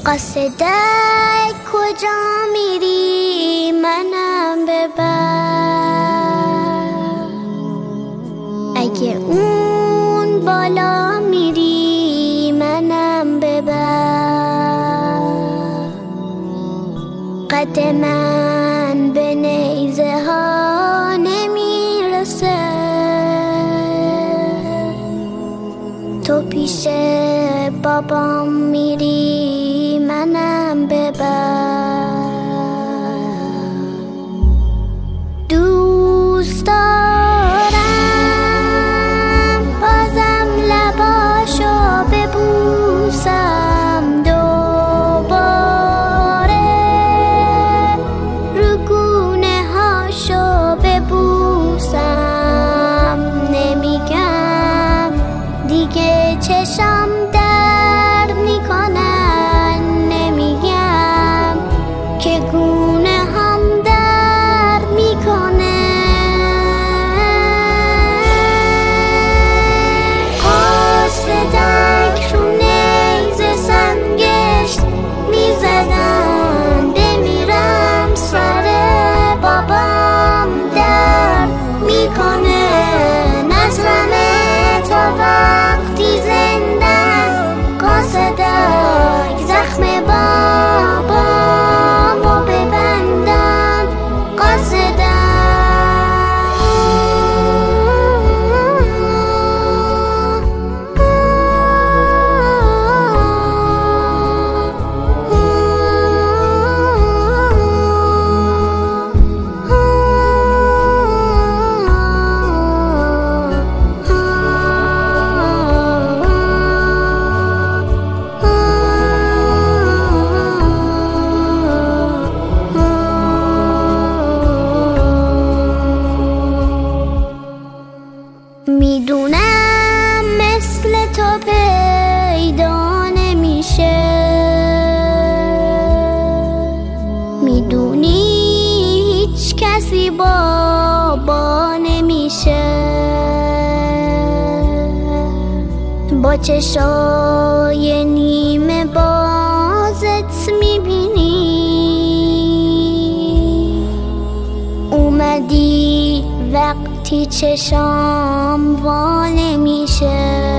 قاصدک کجا میری منم ببر، اگه اون بالا میری منم ببر، قد من به نیزه ها نمیرسه، تو پیش بابام میری منم ببر. دوست دارم بازم لباشو ببوسم دوباره، رو گونه هاشو ببوسم، نمیگم دیگه چشم درد میکنن، نمیگم که گونه هم درد میکنه. قاصدک رو نیزه سنگشت میزدن، بمیرم سر بابام درد میکنه، نظرمه تا وقتی زندم، قاصدک زخم بابامو ببندم، قاصدک. میدونم مثل تو پیدا نمیشه، میدونی هیچ کسی بابا نمیشه، با چشای نیمه بازت میبینی اومدی وقتی چشام وا نمیشه.